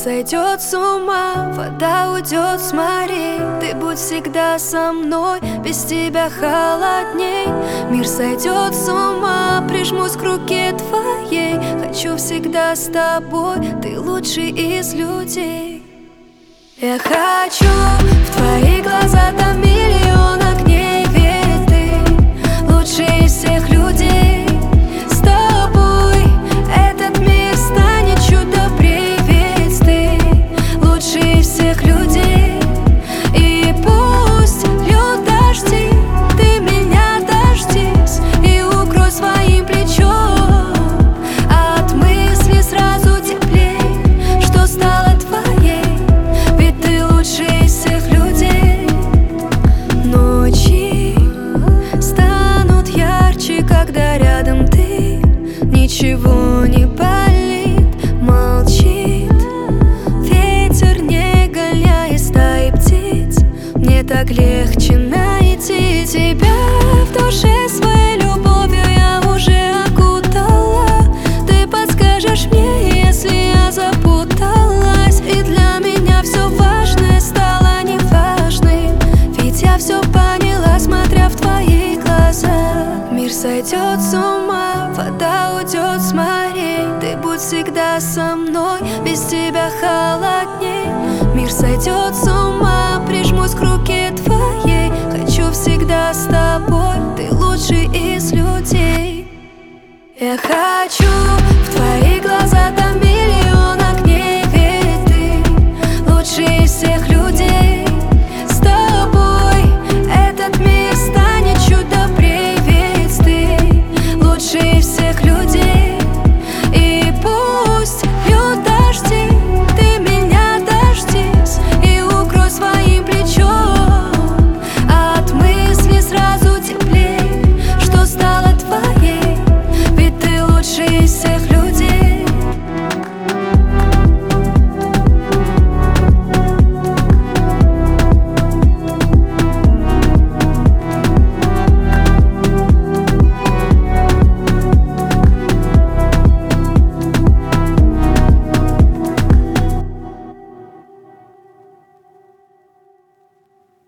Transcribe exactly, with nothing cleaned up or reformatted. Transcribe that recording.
сойдет с ума, вода уйдет с морей. Ты будь всегда со мной, без тебя холодней. Мир сойдет с ума, прижмусь к руке твоей. Хочу всегда с тобой, ты лучший из людей. Я хочу в твои глаза, там миллион огней. Ведь ты лучший из всех людей. С тобой этот мир станет чуть добрей. Ведь ты лучший из всех людей. И пусть льют дожди, ты меня дождись и укрой своим плечом. От мысли сразу теплей, что стало твоей. Ведь ты лучший из всех людей. Ночи станут ярче, когда рядом ты. Ничего не болит, молчит ветер, не гоняя стаи птиц. Мне так легче найти тебя. В душе своей любовью я уже окутала. Ты подскажешь мне, если я запуталась. И для меня все важное стало неважным. Ведь я все поняла, смотря в твои глаза. Мир сойдет с ума, вода уйдет с морей. Ты будь всегда со мной, без тебя холодней. Мир сойдет с ума, прижмусь к руке твоей. Хочу всегда с тобой, ты лучший из людей. Я хочу в твои глаза,